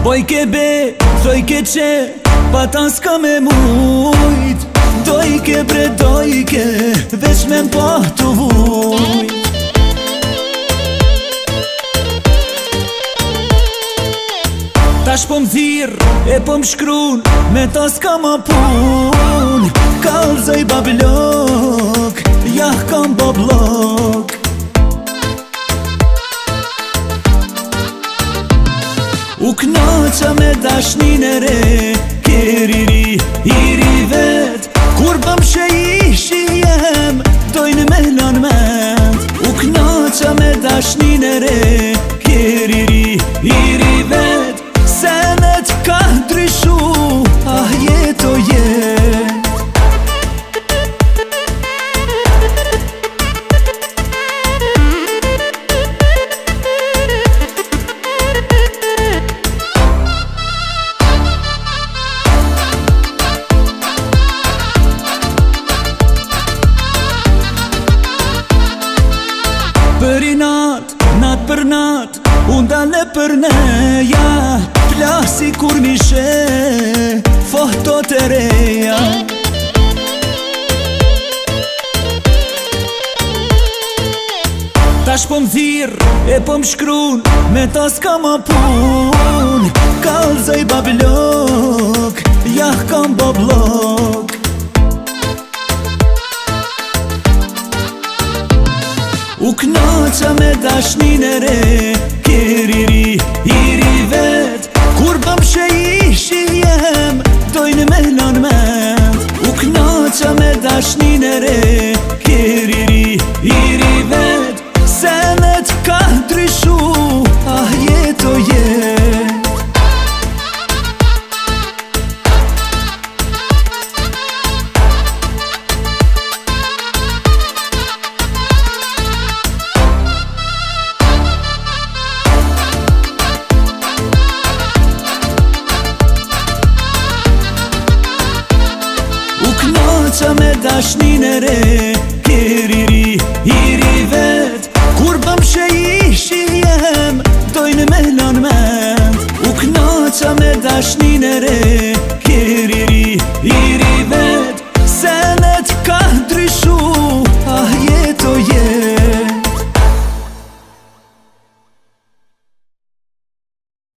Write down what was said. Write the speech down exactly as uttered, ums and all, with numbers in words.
Boj ke be, doj ke qe, pa ta s'ka me mujt. Doj ke bre, doj ke, veç me m'pa të vujt. Tash po m'thir, e po m'shkrun, me ta s'ka ma pun. Kalzoj bablok, jah kam bablok. U knaqa me dashnin e re, keriri, iri vet. Kur bëm she ishi jem, dojnë me lën ment. U knaqa me dashnin e re, keriri, iri vet. Senet ka ndryshu, ah jeto jet. Për i nat, nat për nat, unë dale për neja. Plasi kur mishe, foto të reja. Tash po m'thir, e po m'shkrun, me ta s'ka ma pun. Kalzoj bablok, jah kam bablok. U knaqa me dashnin e re, keriri, iri vet. Kur bëm she ishi jem, dojnë me lën ment. U knaqa me dashnin e re, keriri, iri vet. Senet ka ndryshu, ah jeto jet. Knaqa me dashnin e re, keriri, iri vet. Kur bëm she ishi jem, dojnë me lën ment. U knaqa me dashnin e re, keriri